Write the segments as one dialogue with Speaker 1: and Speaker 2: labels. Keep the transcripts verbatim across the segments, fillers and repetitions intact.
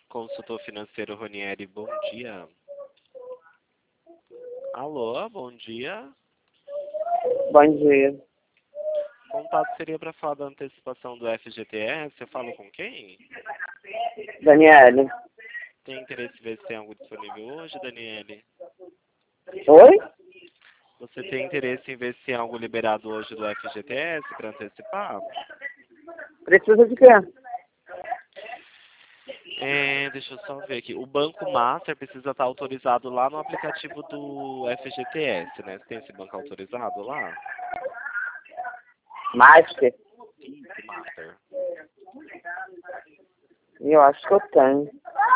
Speaker 1: Consultor financeiro Ronieri, bom dia. Alô, bom dia.
Speaker 2: Bom dia.
Speaker 1: O contato seria para falar da antecipação do F G T S. Eu falo com quem?
Speaker 2: Daniele.
Speaker 1: Tem interesse em ver se tem algo disponível hoje, Daniele?
Speaker 2: Oi?
Speaker 1: Você tem interesse em ver se tem algo liberado hoje do F G T S para antecipar?
Speaker 2: Precisa de quê?
Speaker 1: É, deixa eu só ver aqui. O Banco Master precisa estar autorizado lá no aplicativo do F G T S, né? Você tem esse banco autorizado lá?
Speaker 2: Master?
Speaker 1: Isso, Master.
Speaker 2: Eu acho que eu tenho.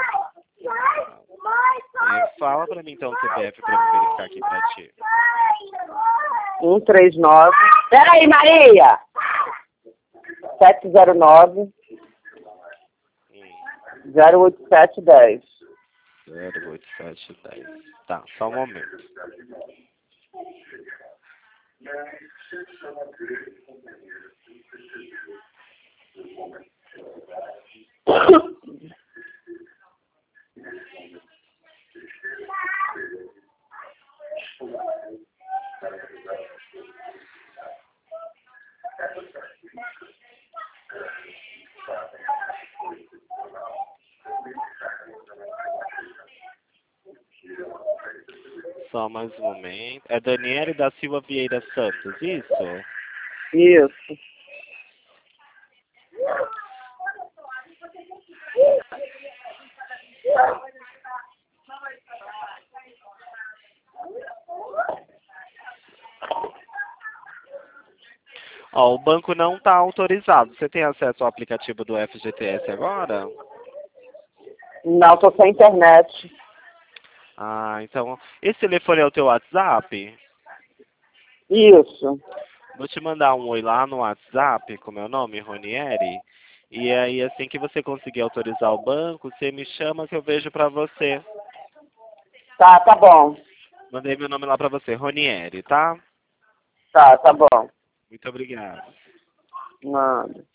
Speaker 1: É, fala pra mim então o C P F pra eu verificar aqui pra ti.
Speaker 2: um três nove. Peraí, Maria! sete zero nove,
Speaker 1: Hum,
Speaker 2: zero oito sete um zero.
Speaker 1: zero oito sete dez. Tá, só um momento. Só mais um momento. É Daniele da Silva Vieira Santos, isso?
Speaker 2: Isso.
Speaker 1: Ó, o banco não está autorizado. Você tem acesso ao aplicativo do F G T S agora?
Speaker 2: Não, tô sem internet.
Speaker 1: Ah, então... Esse telefone é o teu WhatsApp?
Speaker 2: Isso.
Speaker 1: Vou te mandar um oi lá no WhatsApp, com meu nome, Ronieri. E aí, assim que você conseguir autorizar o banco, você me chama que eu vejo pra você.
Speaker 2: Tá, tá bom.
Speaker 1: Mandei meu nome lá pra você, Ronieri, tá?
Speaker 2: Tá, tá bom.
Speaker 1: Muito obrigado.
Speaker 2: Manda.